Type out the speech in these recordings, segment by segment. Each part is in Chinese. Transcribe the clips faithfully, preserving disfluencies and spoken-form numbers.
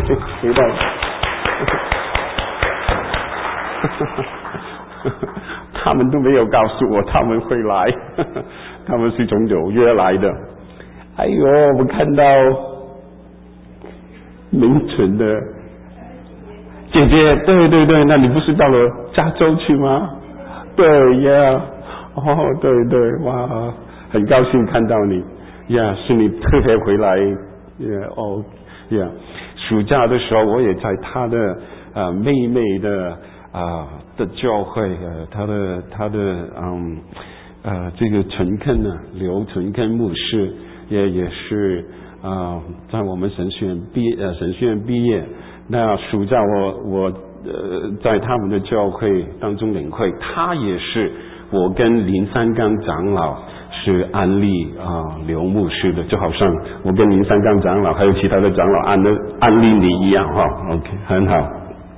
回到他们都没有告诉我他们会来，他们是从纽约来的。哎呦，我们看到明纯的姐姐，对对对，那你不是到了加州去吗？对呀，哦，对对，哇，很高兴看到你呀，是你特别回来呀，哦呀，暑假的时候我也在他的呃妹妹的啊、呃、的教会，呃，他的他的嗯呃这个陈坑呢，刘陈坑牧师也也是啊、呃、在我们神学院毕呃神学院毕业，那暑假我我呃在他们的教会当中领会，他也是我跟林三刚长老是安利啊刘牧师的，就好像我跟林三刚长老还有其他的长老安的安利你一样哈、哦、，OK 很好。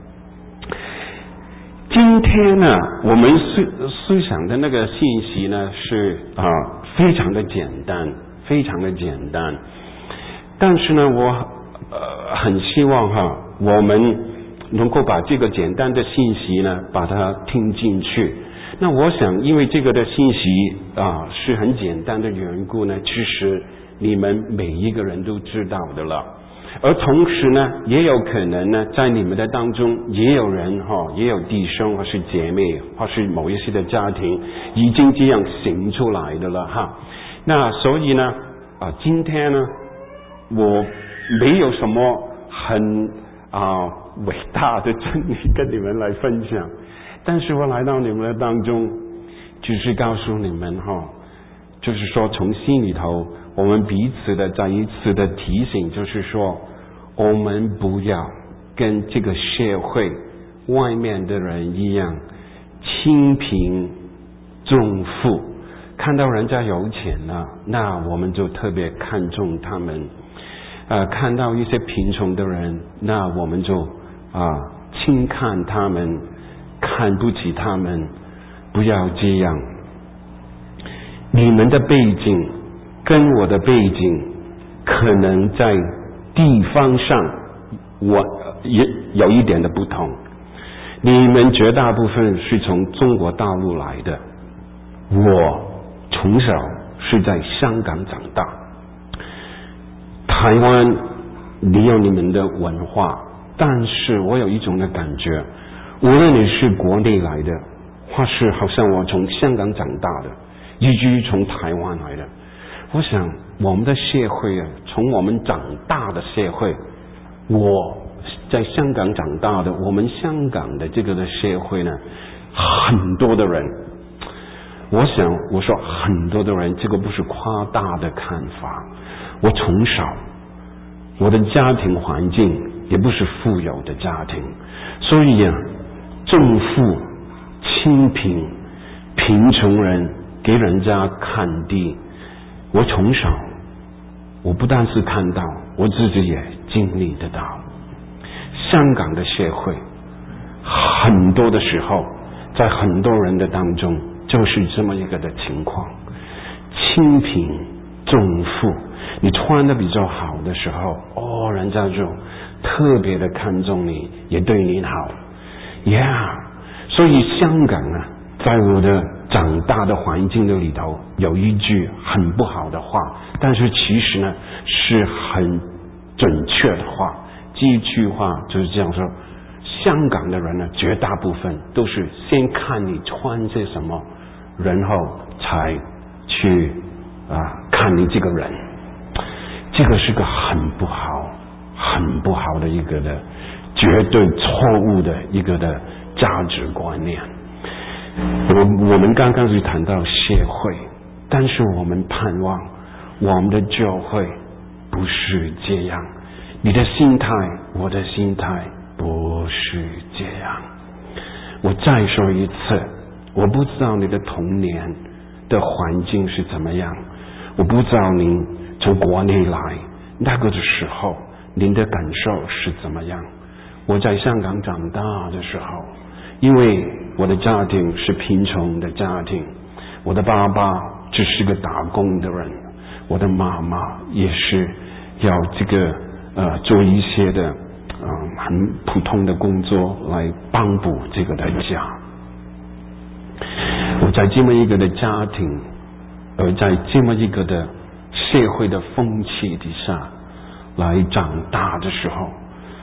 今天呢，我们思思想的那个信息呢是啊非常的简单，非常的简单，但是呢，我呃很希望哈，我们能够把这个简单的信息呢，把它听进去。那我想，因为这个的信息啊是很简单的缘故呢，其实你们每一个人都知道的了。而同时呢，也有可能呢，在你们的当中也有人哈、哦，也有弟兄或是姐妹或是某一些的家庭已经这样行出来的了哈。那所以呢，啊，今天呢，我没有什么很啊伟大的真理跟你们来分享，但是我来到你们的当中，就是告诉你们哈、哦，就是说从心里头。我们彼此的再一次的提醒，就是说，我们不要跟这个社会外面的人一样，轻贫重富。看到人家有钱了，那我们就特别看重他们；呃，看到一些贫穷的人，那我们就啊轻看他们，看不起他们。不要这样，你们的背景。跟我的背景可能在地方上我也有一点的不同，你们绝大部分是从中国大陆来的，我从小是在香港长大。台湾你有你们的文化，但是我有一种的感觉，无论你是国内来的，或是好像我从香港长大的，以至于从台湾来的，我想我们的社会啊，从我们长大的社会，我在香港长大的，我们香港的这个的社会呢，很多的人，我想我说很多的人，这个不是夸大的看法。我从小我的家庭环境也不是富有的家庭，所以啊，重富轻贫，贫穷人给人家看低。我从小，我不但是看到，我自己也经历得到。香港的社会，很多的时候，在很多人的当中，就是这么一个的情况：轻贫重富。你穿的比较好的时候，哦，人家就特别的看重你，也对你好。Yeah， 所以香港啊，在我的长大的环境的里头，有一句很不好的话，但是其实呢是很准确的话。这一句话就是这样说：香港的人呢，绝大部分都是先看你穿些什么，然后才去啊看你这个人。这个是个很不好、很不好的一个的、绝对错误的一个的价值观念。我我们刚刚是谈到社会，但是我们盼望我们的教会不是这样。你的心态，我的心态不是这样。我再说一次，我不知道你的童年的环境是怎么样，我不知道您从国内来那个的时候，您的感受是怎么样。我在香港长大的时候，因为我的家庭是贫穷的家庭，我的爸爸只是个打工的人，我的妈妈也是要这个呃做一些的嗯很普通的工作来帮补这个的家。我在这么一个的家庭，而在这么一个的社会的风气底下来长大的时候，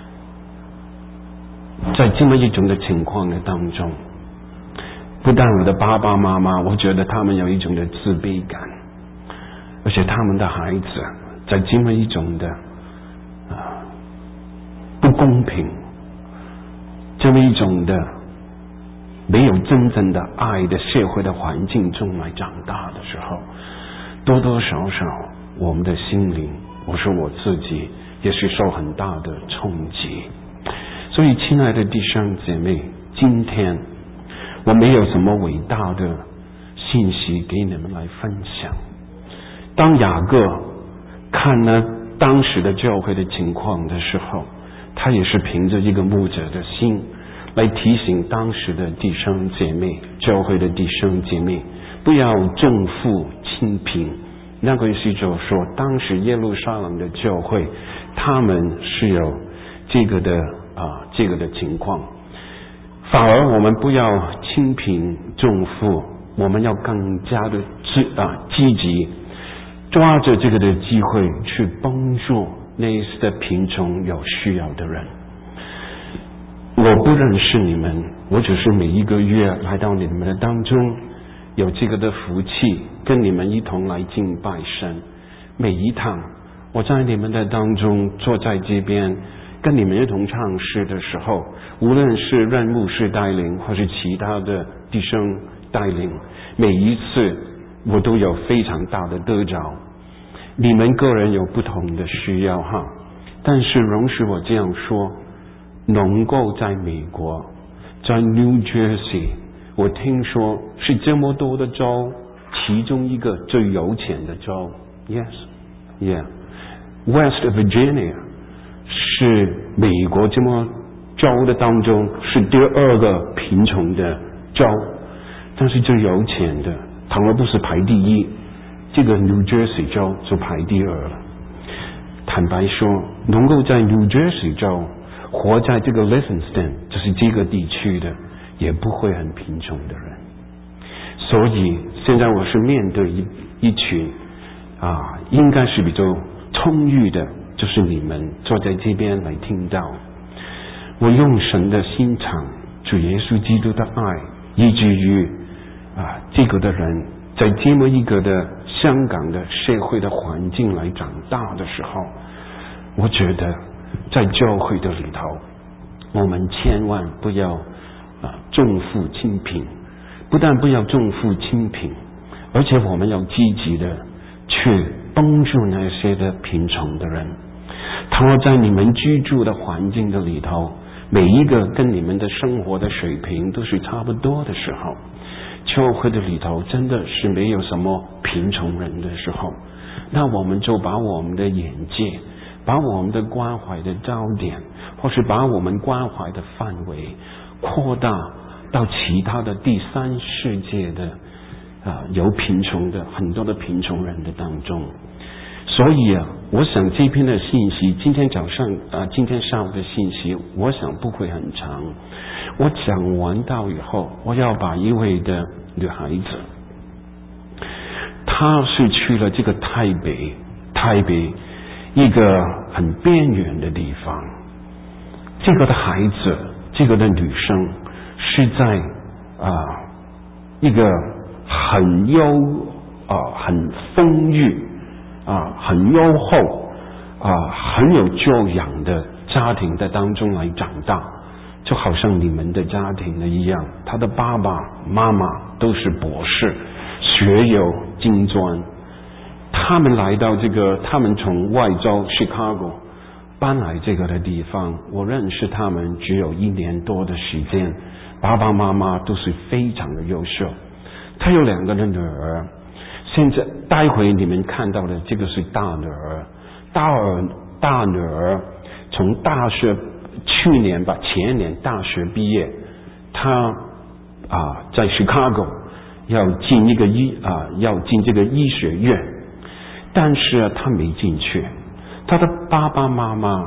在这么一种的情况的当中，不但我的爸爸妈妈，我觉得他们有一种的自卑感，而且他们的孩子在这么一种的啊不公平，这么一种的没有真正的爱的社会的环境中来长大的时候，多多少少我们的心灵，我说我自己也是受很大的冲击。所以亲爱的弟兄姐妹，今天我没有什么伟大的信息给你们来分享。当雅各看了当时的教会的情况的时候，他也是凭着一个牧者的心来提醒当时的弟兄姐妹，教会的弟兄姐妹，不要重富轻贫。那个意思就是说，当时耶路撒冷的教会，他们是有这个的啊这个的情况，反而我们不要轻贫重富，我们要更加的积啊积极，抓着这个的机会去帮助那些的贫穷有需要的人。我不认识你们，我只是每一个月来到你们的当中，有这个的福气，跟你们一同来敬拜神。每一趟我在你们的当中坐在这边，跟你们一同唱诗的时候，无论是任牧师带领，或是其他的弟兄带领，每一次我都有非常大的得着。你们个人有不同的需要哈，但是容许我这样说，能够在美国，在 New Jersey， 我听说是这么多的州其中一个最有钱的州。 Yes Yeah West Virginia 是美国这么州的当中是第二个贫穷的州，但是最有钱的倘若不是排第一，这个 New Jersey 州就排第二了。坦白说，能够在 New Jersey 州活在这个 Livingston 就是这个地区的，也不会很贫穷的人。所以现在我是面对一一群啊，应该是比较充裕的，就是你们坐在这边来听到我用神的心肠，主耶稣基督的爱，以至于啊这个的人在这么一个的香港的社会的环境来长大的时候，我觉得在教会的里头，我们千万不要啊重富轻贫，不但不要重富轻贫，而且我们要积极的去帮助那些的贫穷的人。倘若在你们居住的环境的里头，每一个跟你们的生活的水平都是差不多的时候，教会的里头真的是没有什么贫穷人的时候，那我们就把我们的眼界，把我们的关怀的焦点，或是把我们关怀的范围扩大到其他的第三世界的啊有贫穷的很多的贫穷人的当中。所以啊，我想这篇的信息，今天早上啊，今天上午的信息，我想不会很长。我讲完到以后，我要把一位的女孩子，她是去了这个台北，台北一个很边缘的地方。这个的孩子，这个的女生是在啊一个很优啊很丰裕啊很优厚啊很有教养的家庭的当中来长大，就好像你们的家庭的一样，他的爸爸妈妈都是博士，学有金专。他们来到这个，他们从外州 Chicago 搬来这个的地方，我认识他们只有一年多的时间，爸爸妈妈都是非常的优秀。他有两个的女儿，现在待会你们看到的这个是大女儿，大儿大女儿从大学去年吧前年大学毕业，她啊在 Chicago 要进一个医啊要进这个医学院，但是她没进去。她的爸爸妈妈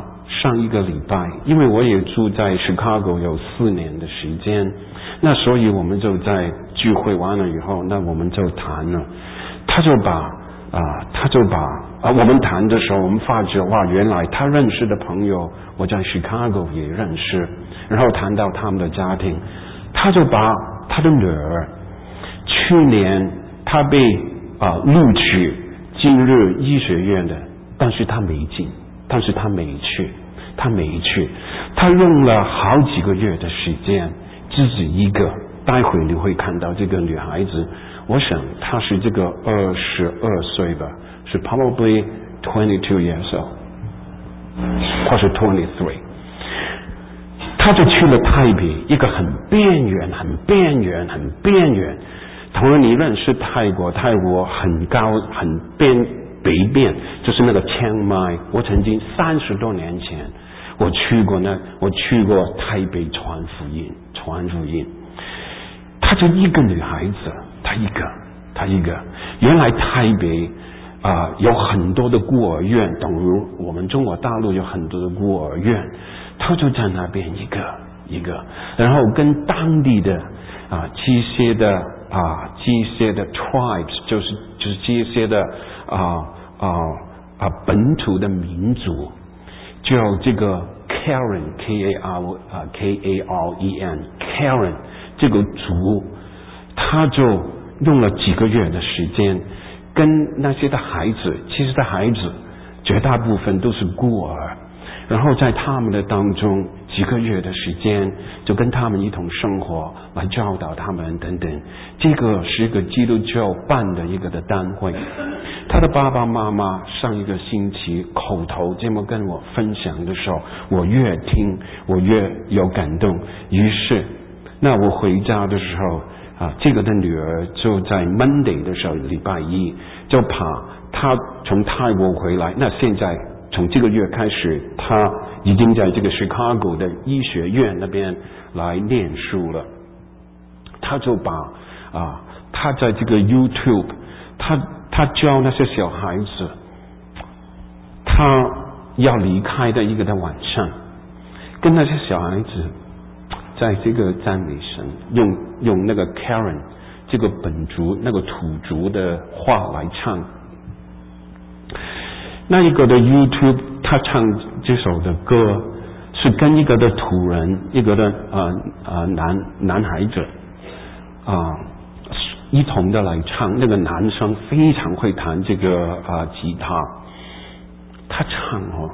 上一个礼拜，因为我也住在 Chicago 有四年的时间，那所以我们就在聚会完了以后，那我们就谈了，他就把啊、呃，他就把啊、呃，我们谈的时候，我们发觉哇，原来他认识的朋友，我在 Chicago 也认识，然后谈到他们的家庭，他就把他的女儿，去年他被啊、呃、录取进入医学院的，但是他没进，但是他没去，他没去，他用了好几个月的时间，自己一个。待会你会看到这个女孩子，我想她是这个二十二岁吧，是 probably twenty-two years old， 或是 twenty-three。她就去了台北，一个很边缘、很边缘、很边缘。同样你认识泰国，泰国很高、很边北边，就是那个清迈。我曾经三十多年前，我去过那，我去过台北传福音，传福音。她就一个女孩子，她一个，她一个。原来台北啊、呃、有很多的孤儿院，等于我们中国大陆有很多的孤儿院，她就在那边一个一个，然后跟当地的啊、呃、这些的啊这些的 tribes， 就是就是这些的啊啊啊本土的民族，就这个 Karen K A R 啊 K A R E N Karen。这个族，他就用了几个月的时间，跟那些的孩子，其实的孩子绝大部分都是孤儿，然后在他们的当中几个月的时间，就跟他们一同生活，来教导他们等等。这个是一个基督教办的一个的单位，他的爸爸妈妈上一个星期口头这么跟我分享的时候，我越听我越有感动，于是。那我回家的时候啊，这个的女儿就在 Monday 的时候，礼拜一就把她从泰国回来。那现在从这个月开始，她已经在这个 Chicago 的医学院那边来念书了。她就把啊，她在这个 YouTube， 她她教那些小孩子，她要离开的一个的晚上，跟那些小孩子。在这个赞美神，用用那个 Karen 这个本族那个土族的话来唱。那一个的 YouTube 他唱这首的歌是跟一个的土人，一个的啊啊、呃呃、男男孩子啊、呃、一同的来唱。那个男生非常会弹这个啊、呃、吉他，他唱哦，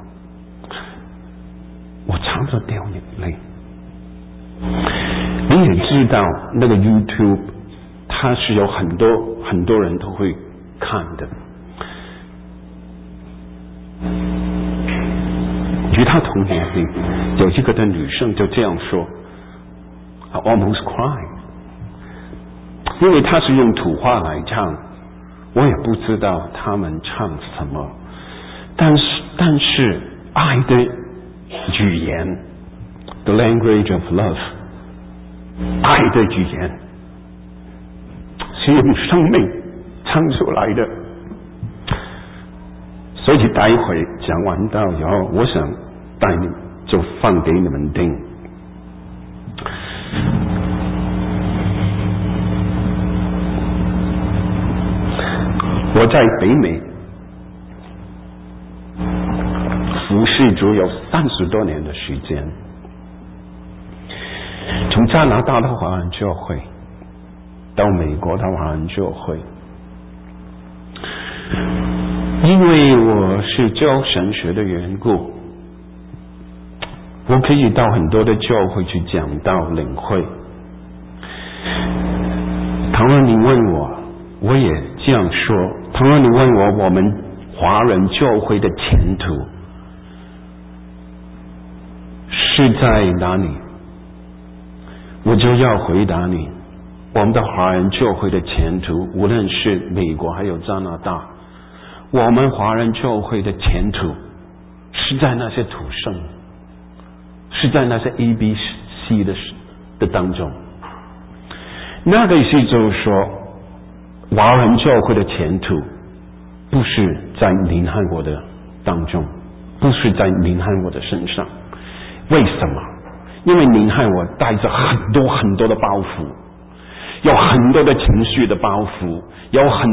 我唱着掉眼泪。你也知道那个 YouTube 它是有很多很多人都会看的。与他同年龄有一个的女生就这样说 I almost cry， 因为她是用土话来唱，我也不知道他们唱什么，但是但是爱的语言The language of love， 爱的语言是用生命唱出来的。所以待会讲完到以后，我想带你就放给你们听。我在北美服侍主有三十多年的时间。从加拿大的华人教会到美国的华人教会，因为我是教神学的缘故，我可以到很多的教会去讲道领会。倘若你问我，我也这样说，倘若你问我我们华人教会的前途是在哪里，我就要回答你，我们的华人教会的前途，无论是美国还有加拿大，我们华人教会的前途是在那些土生，是在那些 A B C 的的当中。那个意思就是说，华人教会的前途不是在临海国的当中， 不是在您和我的身上。为什么？因为您和我带着很多很多的包袱，有很多的情绪的包袱，有很